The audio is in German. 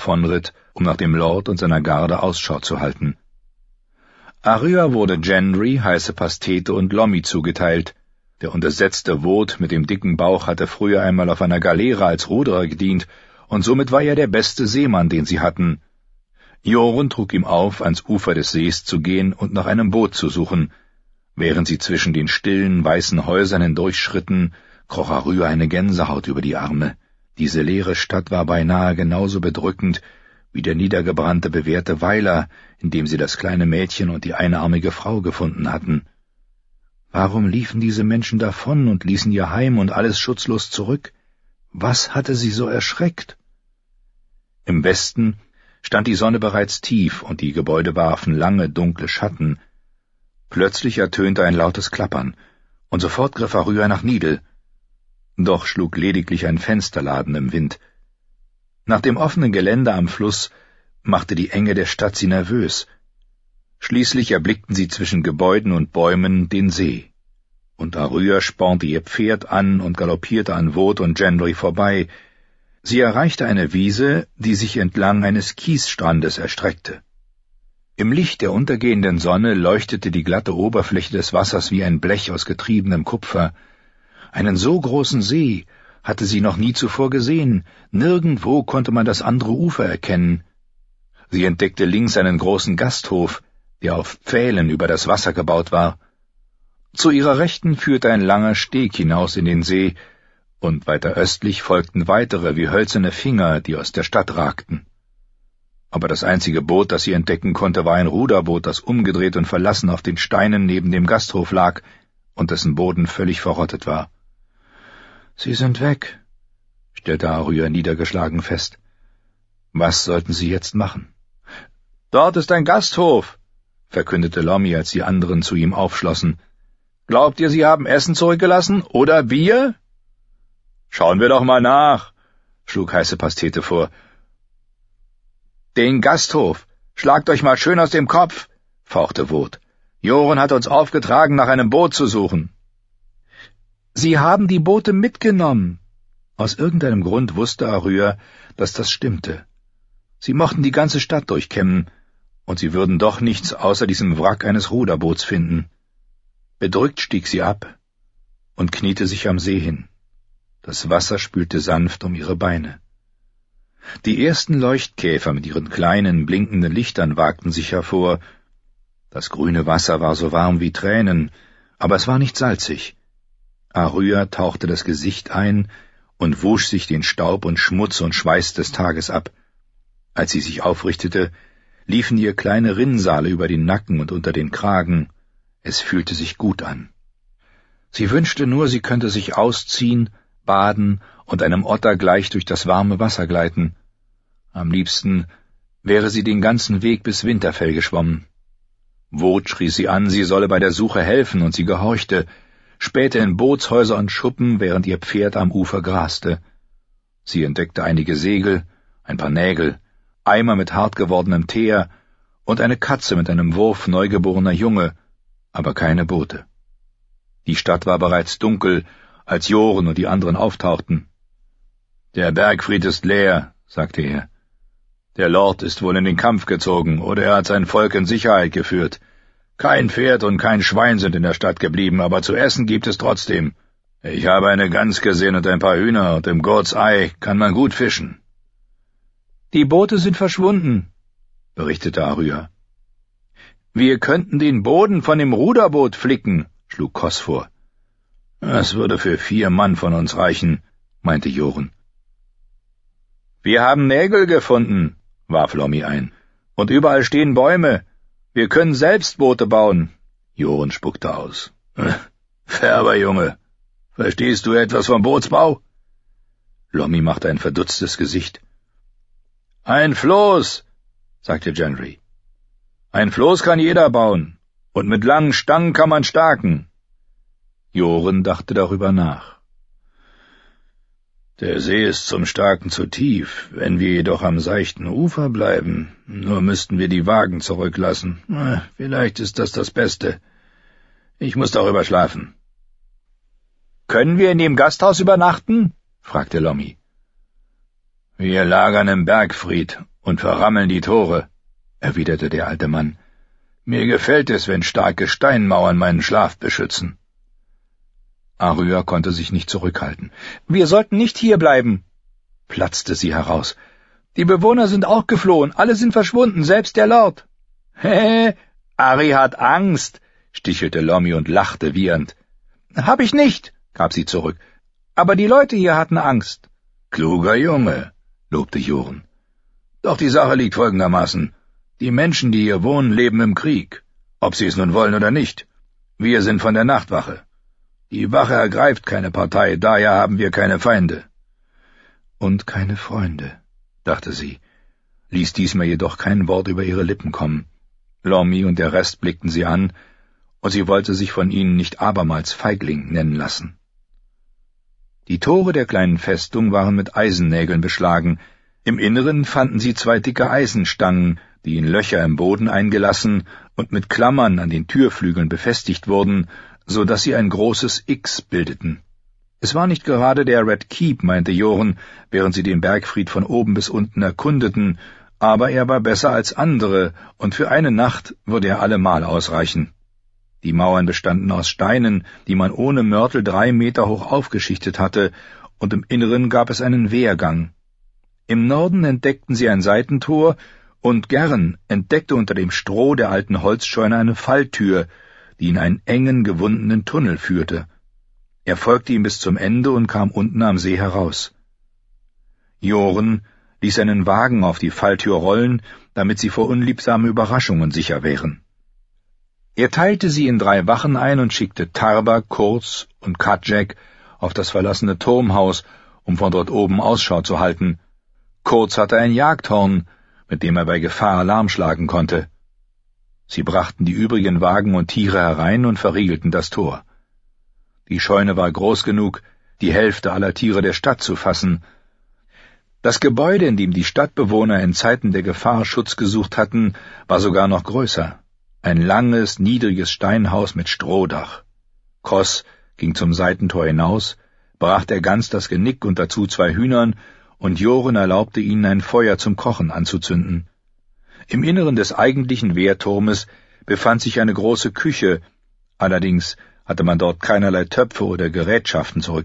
davonritt, um nach dem Lord und seiner Garde Ausschau zu halten. Arya wurde Gendry, heiße Pastete und Lommy zugeteilt. Der untersetzte Wood mit dem dicken Bauch hatte früher einmal auf einer Galeere als Ruderer gedient, und somit war er der beste Seemann, den sie hatten. Jorun trug ihm auf, ans Ufer des Sees zu gehen und nach einem Boot zu suchen. Während sie zwischen den stillen, weißen Häusern hindurchschritten, kroch Arya eine Gänsehaut über die Arme. Diese leere Stadt war beinahe genauso bedrückend wie der niedergebrannte, bewährte Weiler, in dem sie das kleine Mädchen und die einarmige Frau gefunden hatten. Warum liefen diese Menschen davon und ließen ihr Heim und alles schutzlos zurück? Was hatte sie so erschreckt? Im Westen stand die Sonne bereits tief, und die Gebäude warfen lange, dunkle Schatten. Plötzlich ertönte ein lautes Klappern, und sofort griff Arya nach Needle. Doch schlug lediglich ein Fensterladen im Wind. Nach dem offenen Gelände am Fluss machte die Enge der Stadt sie nervös. Schließlich erblickten sie zwischen Gebäuden und Bäumen den See. Und Arya spornte ihr Pferd an und galoppierte an Wood und Gendry vorbei. Sie erreichte eine Wiese, die sich entlang eines Kiesstrandes erstreckte. Im Licht der untergehenden Sonne leuchtete die glatte Oberfläche des Wassers wie ein Blech aus getriebenem Kupfer. Einen so großen See hatte sie noch nie zuvor gesehen. Nirgendwo konnte man das andere Ufer erkennen. Sie entdeckte links einen großen Gasthof, der auf Pfählen über das Wasser gebaut war. Zu ihrer Rechten führte ein langer Steg hinaus in den See, und weiter östlich folgten weitere wie hölzerne Finger, die aus der Stadt ragten. Aber das einzige Boot, das sie entdecken konnte, war ein Ruderboot, das umgedreht und verlassen auf den Steinen neben dem Gasthof lag und dessen Boden völlig verrottet war. »Sie sind weg«, stellte Arya niedergeschlagen fest. Was sollten sie jetzt machen? »Dort ist ein Gasthof«, verkündete Lommy, als die anderen zu ihm aufschlossen. »Glaubt ihr, sie haben Essen zurückgelassen oder Bier?« »Schauen wir doch mal nach«, schlug heiße Pastete vor. »Den Gasthof! Schlagt euch mal schön aus dem Kopf«, fauchte Wood. »Jorun hat uns aufgetragen, nach einem Boot zu suchen.« »Sie haben die Boote mitgenommen!« Aus irgendeinem Grund wusste Arya, dass das stimmte. Sie mochten die ganze Stadt durchkämmen, und sie würden doch nichts außer diesem Wrack eines Ruderboots finden. Bedrückt stieg sie ab und kniete sich am See hin. Das Wasser spülte sanft um ihre Beine. Die ersten Leuchtkäfer mit ihren kleinen, blinkenden Lichtern wagten sich hervor. Das grüne Wasser war so warm wie Tränen, aber es war nicht salzig. Arya tauchte das Gesicht ein und wusch sich den Staub und Schmutz und Schweiß des Tages ab. Als sie sich aufrichtete, liefen ihr kleine Rinnsale über den Nacken und unter den Kragen. Es fühlte sich gut an. Sie wünschte nur, sie könnte sich ausziehen, baden und einem Otter gleich durch das warme Wasser gleiten. Am liebsten wäre sie den ganzen Weg bis Winterfell geschwommen. Wood schrie sie an, sie solle bei der Suche helfen, und sie gehorchte, spähte in Bootshäuser und Schuppen, während ihr Pferd am Ufer graste. Sie entdeckte einige Segel, ein paar Nägel, Eimer mit hart gewordenem Teer und eine Katze mit einem Wurf neugeborener Junge, aber keine Boote. Die Stadt war bereits dunkel, als Jorun und die anderen auftauchten. »Der Bergfried ist leer«, sagte er. »Der Lord ist wohl in den Kampf gezogen, oder er hat sein Volk in Sicherheit geführt. Kein Pferd und kein Schwein sind in der Stadt geblieben, aber zu essen gibt es trotzdem. Ich habe eine Gans gesehen und ein paar Hühner, und im Gurts Ei kann man gut fischen.« »Die Boote sind verschwunden«, berichtete Arya. »Wir könnten den Boden von dem Ruderboot flicken«, schlug Koss vor. »Das würde für 4 Mann von uns reichen«, meinte Jorun. »Wir haben Nägel gefunden«, warf Lommy ein. »Und überall stehen Bäume. Wir können selbst Boote bauen.« Jorun spuckte aus. »Färberjunge, verstehst du etwas vom Bootsbau?« Lommy machte ein verdutztes Gesicht. »Ein Floß«, sagte Gendry. »Ein Floß kann jeder bauen, und mit langen Stangen kann man staken.« Jorun dachte darüber nach. »Der See ist zum Staken zu tief, wenn wir jedoch am seichten Ufer bleiben. Nur müssten wir die Wagen zurücklassen. Vielleicht ist das Beste. Ich muss darüber schlafen.« »Können wir in dem Gasthaus übernachten?« fragte Lommy. »Wir lagern im Bergfried, »Und verrammeln die Tore«, erwiderte der alte Mann. »Mir gefällt es, wenn starke Steinmauern meinen Schlaf beschützen.« Arya konnte sich nicht zurückhalten. »Wir sollten nicht hierbleiben«, platzte sie heraus. »Die Bewohner sind auch geflohen, alle sind verschwunden, selbst der Lord.« »Hä, Arry hat Angst«, stichelte Lommi und lachte wiehernd. »Hab ich nicht«, gab sie zurück. »Aber die Leute hier hatten Angst.« »Kluger Junge«, lobte Joren. »Doch die Sache liegt folgendermaßen. Die Menschen, die hier wohnen, leben im Krieg, ob sie es nun wollen oder nicht. Wir sind von der Nachtwache. Die Wache ergreift keine Partei, daher haben wir keine Feinde.« »Und keine Freunde«, dachte sie, ließ diesmal jedoch kein Wort über ihre Lippen kommen. Lommi und der Rest blickten sie an, und sie wollte sich von ihnen nicht abermals Feigling nennen lassen. Die Tore der kleinen Festung waren mit Eisennägeln beschlagen. Im Inneren fanden sie 2 dicke Eisenstangen, die in Löcher im Boden eingelassen und mit Klammern an den Türflügeln befestigt wurden, so dass sie ein großes X bildeten. Es war nicht gerade der Red Keep, meinte Joren, während sie den Bergfried von oben bis unten erkundeten, aber er war besser als andere, und für eine Nacht würde er allemal ausreichen. Die Mauern bestanden aus Steinen, die man ohne Mörtel 3 Meter hoch aufgeschichtet hatte, und im Inneren gab es einen Wehrgang. Im Norden entdeckten sie ein Seitentor, und Gern entdeckte unter dem Stroh der alten Holzscheune eine Falltür, die in einen engen, gewundenen Tunnel führte. Er folgte ihm bis zum Ende und kam unten am See heraus. Joren ließ einen Wagen auf die Falltür rollen, damit sie vor unliebsamen Überraschungen sicher wären. Er teilte sie in 3 Wachen ein und schickte Tarba, Kurz und Kadjek auf das verlassene Turmhaus, um von dort oben Ausschau zu halten. Kurz hatte ein Jagdhorn, mit dem er bei Gefahr Alarm schlagen konnte. Sie brachten die übrigen Wagen und Tiere herein und verriegelten das Tor. Die Scheune war groß genug, die Hälfte aller Tiere der Stadt zu fassen. Das Gebäude, in dem die Stadtbewohner in Zeiten der Gefahr Schutz gesucht hatten, war sogar noch größer. Ein langes, niedriges Steinhaus mit Strohdach. Koss ging zum Seitentor hinaus, brach der Gans das Genick und dazu 2 Hühnern, und Joren erlaubte ihnen, ein Feuer zum Kochen anzuzünden. Im Inneren des eigentlichen Wehrturmes befand sich eine große Küche, allerdings hatte man dort keinerlei Töpfe oder Gerätschaften zurückgelassen.